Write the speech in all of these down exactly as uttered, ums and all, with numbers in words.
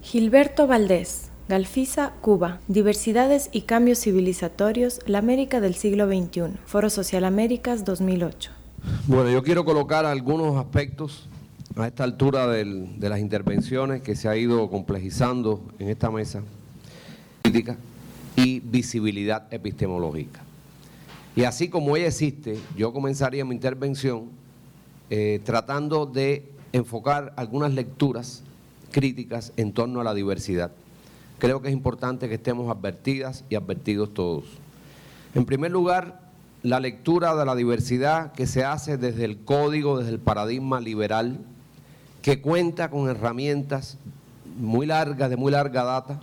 Gilberto Valdés, Galfisa, Cuba, Diversidades y Cambios Civilizatorios, la América del siglo veintiuno, Foro Social Américas dos mil ocho. Bueno, yo quiero colocar algunos aspectos a esta altura del, de las intervenciones que se ha ido complejizando en esta mesa, política y visibilidad epistemológica. Y así como ella existe, yo comenzaría mi intervención eh, tratando de enfocar algunas lecturas críticas en torno a la diversidad. Creo que es importante que estemos advertidas y advertidos todos. En primer lugar, la lectura de la diversidad que se hace desde el código, desde el paradigma liberal, que cuenta con herramientas muy largas, de muy larga data,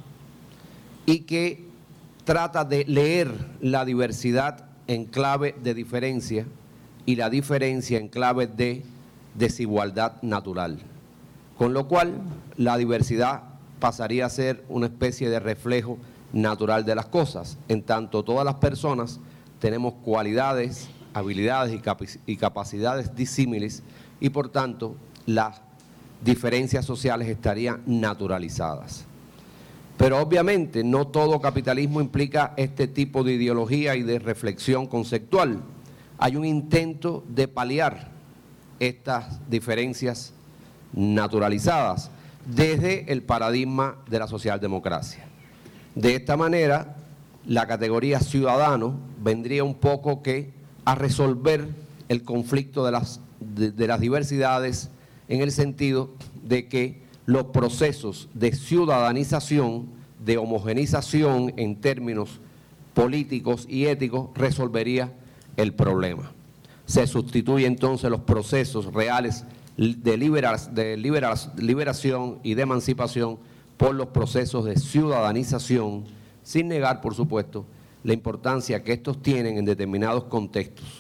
y que trata de leer la diversidad en clave de diferencia y la diferencia en clave de desigualdad natural. Con lo cual, la diversidad pasaría a ser una especie de reflejo natural de las cosas, en tanto todas las personas tenemos cualidades, habilidades y, capac y capacidades disímiles y por tanto las diferencias sociales estarían naturalizadas. Pero obviamente no todo capitalismo implica este tipo de ideología y de reflexión conceptual. Hay un intento de paliar estas diferencias naturalizadas desde el paradigma de la socialdemocracia. De esta manera, la categoría ciudadano vendría un poco que a resolver el conflicto de las, de, de las diversidades en el sentido de que los procesos de ciudadanización, de homogenización en términos políticos y éticos, resolvería el problema. Se sustituyen entonces los procesos reales de, libera, de libera, liberación y de emancipación por los procesos de ciudadanización, sin negar, por supuesto, la importancia que estos tienen en determinados contextos.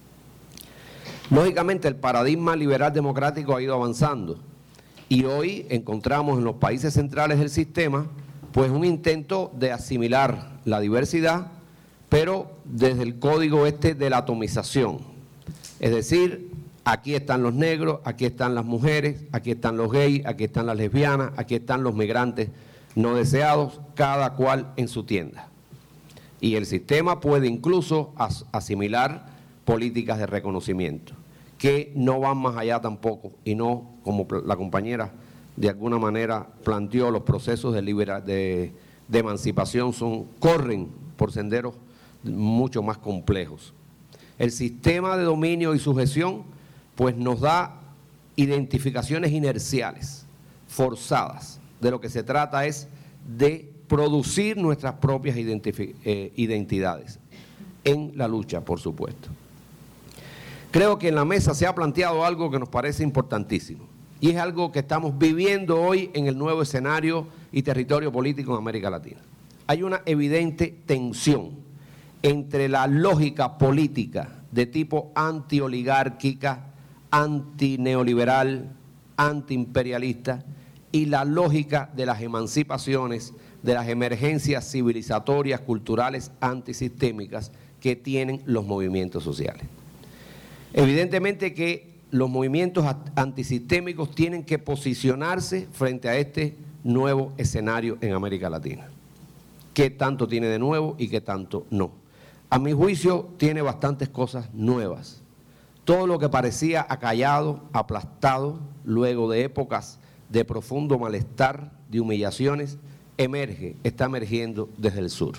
Lógicamente, el paradigma liberal democrático ha ido avanzando y hoy encontramos en los países centrales del sistema pues un intento de asimilar la diversidad, pero desde el código este de la atomización. Es decir, aquí están los negros, aquí están las mujeres, aquí están los gays, aquí están las lesbianas, aquí están los migrantes no deseados, cada cual en su tienda. Y el sistema puede incluso as asimilar políticas de reconocimiento, que no van más allá tampoco, y no, como la compañera de alguna manera planteó, los procesos de, libera de, de emancipación son, corren por senderos mucho más complejos. El sistema de dominio y sujeción pues nos da identificaciones inerciales, forzadas. De lo que se trata es de producir nuestras propias eh, identidades en la lucha, por supuesto. Creo que en la mesa se ha planteado algo que nos parece importantísimo y es algo que estamos viviendo hoy en el nuevo escenario y territorio político en América Latina. Hay una evidente tensión entre la lógica política de tipo antioligárquica, antineoliberal, antiimperialista y la lógica de las emancipaciones, de las emergencias civilizatorias, culturales, antisistémicas que tienen los movimientos sociales. Evidentemente que los movimientos antisistémicos tienen que posicionarse frente a este nuevo escenario en América Latina. ¿Qué tanto tiene de nuevo y qué tanto no? A mi juicio tiene bastantes cosas nuevas. Todo lo que parecía acallado, aplastado, luego de épocas de profundo malestar, de humillaciones, emerge, está emergiendo desde el sur.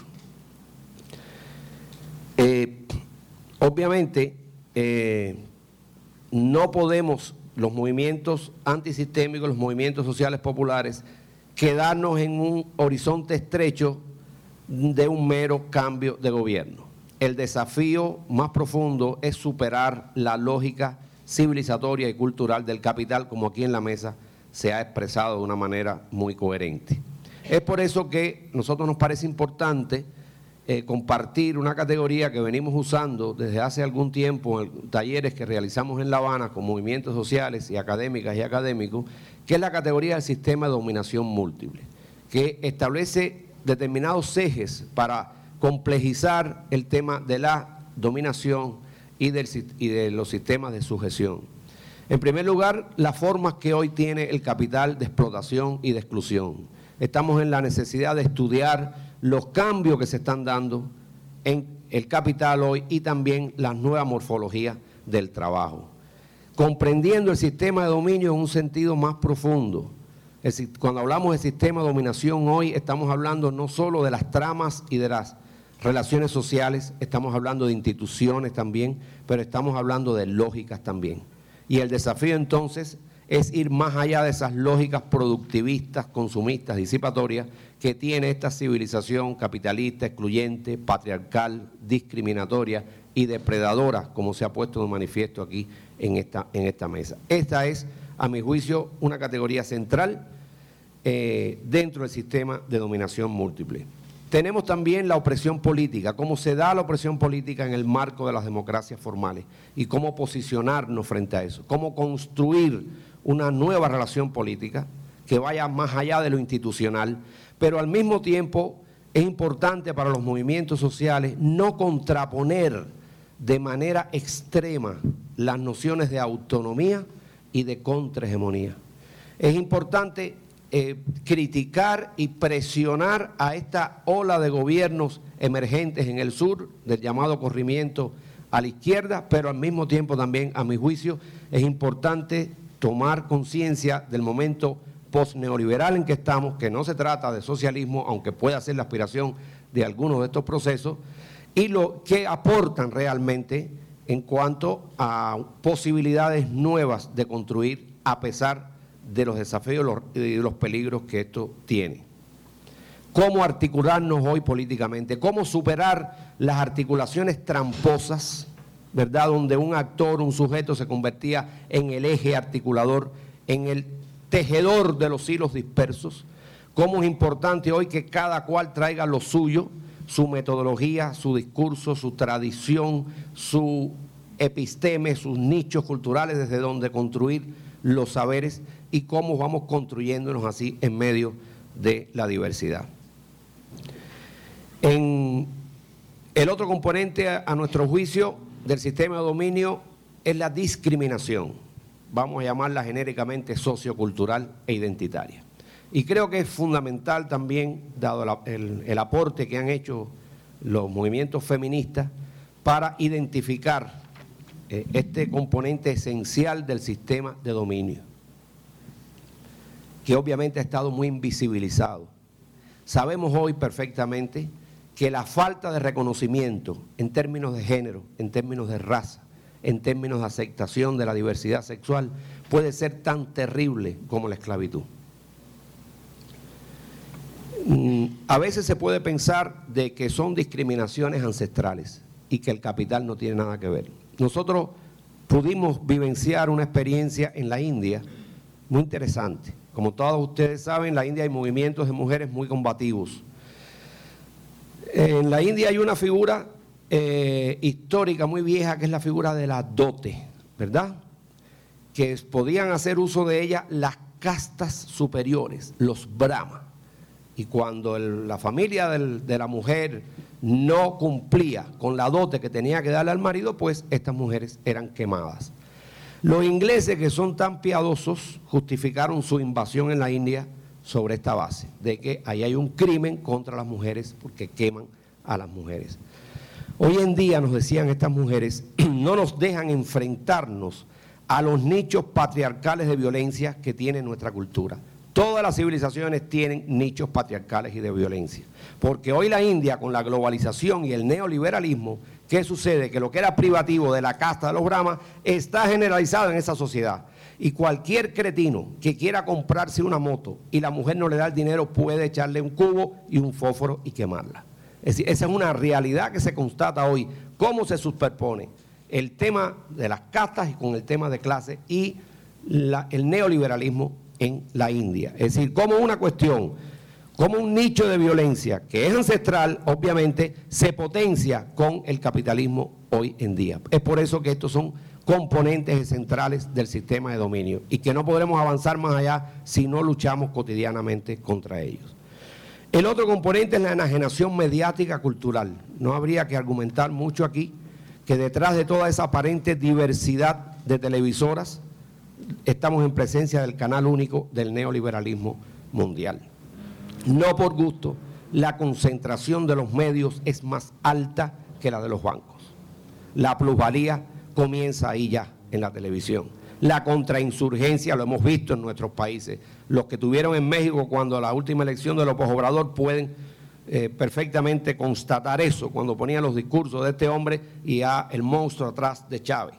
Eh, obviamente, eh, no podemos, los movimientos antisistémicos, los movimientos sociales populares, quedarnos en un horizonte estrecho de un mero cambio de gobierno. El desafío más profundo es superar la lógica civilizatoria y cultural del capital, como aquí en la mesa se ha expresado de una manera muy coherente. Es por eso que a nosotros nos parece importante eh, compartir una categoría que venimos usando desde hace algún tiempo en talleres que realizamos en La Habana con movimientos sociales y académicas y académicos, que es la categoría del sistema de dominación múltiple, que establece determinados ejes para complejizar el tema de la dominación y, del, y de los sistemas de sujeción. En primer lugar, las formas que hoy tiene el capital de explotación y de exclusión. estamos en la necesidad de estudiar los cambios que se están dando en el capital hoy y también las nuevas morfologías del trabajo. Comprendiendo el sistema de dominio en un sentido más profundo. Es decir, cuando hablamos de sistema de dominación hoy, estamos hablando no solo de las tramas y de las relaciones sociales, estamos hablando de instituciones también, pero estamos hablando de lógicas también. Y el desafío entonces es ir más allá de esas lógicas productivistas, consumistas, disipatorias que tiene esta civilización capitalista, excluyente, patriarcal, discriminatoria y depredadora, como se ha puesto de manifiesto aquí en esta, en esta mesa. Esta es, a mi juicio, una categoría central eh, dentro del sistema de dominación múltiple. Tenemos también la opresión política, cómo se da la opresión política en el marco de las democracias formales y cómo posicionarnos frente a eso, cómo construir una nueva relación política que vaya más allá de lo institucional, pero al mismo tiempo es importante para los movimientos sociales no contraponer de manera extrema las nociones de autonomía y de contrahegemonía. Es importante eh, criticar y presionar a esta ola de gobiernos emergentes en el sur, del llamado corrimiento a la izquierda, pero al mismo tiempo también, a mi juicio, es importante tomar conciencia del momento post-neoliberal en que estamos, que no se trata de socialismo, aunque pueda ser la aspiración de algunos de estos procesos, y lo que aportan realmente en cuanto a posibilidades nuevas de construir a pesar de los desafíos y de los peligros que esto tiene. Cómo articularnos hoy políticamente, cómo superar las articulaciones tramposas, ¿verdad?, donde un actor, un sujeto se convertía en el eje articulador, en el tejedor de los hilos dispersos. Cómo es importante hoy que cada cual traiga lo suyo, su metodología, su discurso, su tradición, su episteme, sus nichos culturales desde donde construir los saberes y cómo vamos construyéndonos así en medio de la diversidad. En el otro componente, a nuestro juicio, del sistema de dominio es la discriminación, vamos a llamarla genéricamente sociocultural e identitaria. Y creo que es fundamental también, dado la, el, el aporte que han hecho los movimientos feministas, para identificar eh, este componente esencial del sistema de dominio, que obviamente ha estado muy invisibilizado. Sabemos hoy perfectamente que la falta de reconocimiento en términos de género, en términos de raza, en términos de aceptación de la diversidad sexual, puede ser tan terrible como la esclavitud. A veces se puede pensar de que son discriminaciones ancestrales y que el capital no tiene nada que ver. Nosotros pudimos vivenciar una experiencia en la India muy interesante. Como todos ustedes saben, en la India hay movimientos de mujeres muy combativos. En la India hay una figura eh, histórica muy vieja que es la figura de la dote, ¿verdad? Que podían hacer uso de ella las castas superiores, los brahmas. Y cuando el, la familia del, de la mujer no cumplía con la dote que tenía que darle al marido, pues estas mujeres eran quemadas. Los ingleses, que son tan piadosos, justificaron su invasión en la India sobre esta base, de que ahí hay un crimen contra las mujeres porque queman a las mujeres. Hoy en día, nos decían estas mujeres, no nos dejan enfrentarnos a los nichos patriarcales de violencia que tiene nuestra cultura. Todas las civilizaciones tienen nichos patriarcales y de violencia, porque hoy la India, con la globalización y el neoliberalismo, ¿qué sucede? Que lo que era privativo de la casta de los brahmas está generalizado en esa sociedad. Y cualquier cretino que quiera comprarse una moto y la mujer no le da el dinero, puede echarle un cubo y un fósforo y quemarla. Es decir, esa es una realidad que se constata hoy. ¿Cómo se superpone el tema de las castas y con el tema de clase y la, el neoliberalismo en la India? Es decir, como una cuestión, como un nicho de violencia que es ancestral, obviamente, se potencia con el capitalismo hoy en día. Es por eso que estos son componentes centrales del sistema de dominio y que no podremos avanzar más allá si no luchamos cotidianamente contra ellos. El otro componente es la enajenación mediática cultural. No habría que argumentar mucho aquí que detrás de toda esa aparente diversidad de televisoras estamos en presencia del canal único del neoliberalismo mundial. no por gusto, la concentración de los medios es más alta que la de los bancos. La plusvalía comienza ahí ya, en la televisión. La contrainsurgencia lo hemos visto en nuestros países. Los que tuvieron en México cuando la última elección de López Obrador pueden eh, perfectamente constatar eso, cuando ponían los discursos de este hombre y a el monstruo atrás de Chávez.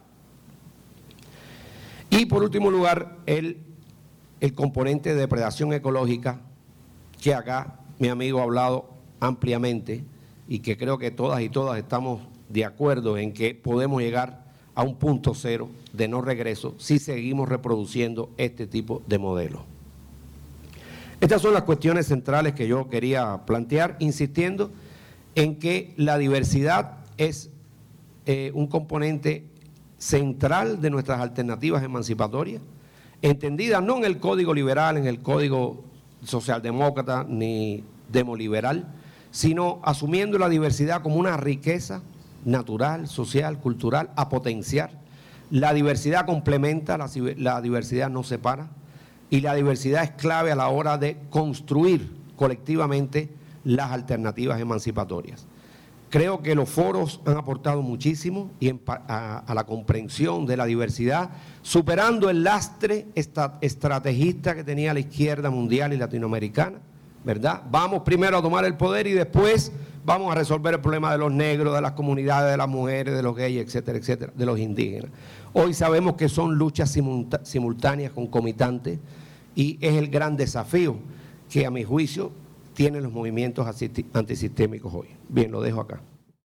Y por último lugar, el, el componente de depredación ecológica, que acá mi amigo ha hablado ampliamente y que creo que todas y todas estamos de acuerdo en que podemos llegar a un punto cero de no regreso si seguimos reproduciendo este tipo de modelos. Estas son las cuestiones centrales que yo quería plantear, insistiendo en que la diversidad es eh, un componente central de nuestras alternativas emancipatorias, entendida no en el código liberal, en el código socialdemócrata ni demoliberal, sino asumiendo la diversidad como una riqueza natural, social, cultural, a potenciar. La diversidad complementa, la, la diversidad no separa, y la diversidad es clave a la hora de construir colectivamente las alternativas emancipatorias. Creo que los foros han aportado muchísimo y en, a, a la comprensión de la diversidad, superando el lastre esta, estrategista que tenía la izquierda mundial y latinoamericana, ¿verdad? Vamos primero a tomar el poder y después vamos a resolver el problema de los negros, de las comunidades, de las mujeres, de los gays, etcétera, etcétera, de los indígenas. Hoy sabemos que son luchas simultáneas, concomitantes, y es el gran desafío que, a mi juicio, tienen los movimientos antisistémicos hoy. Bien, lo dejo acá.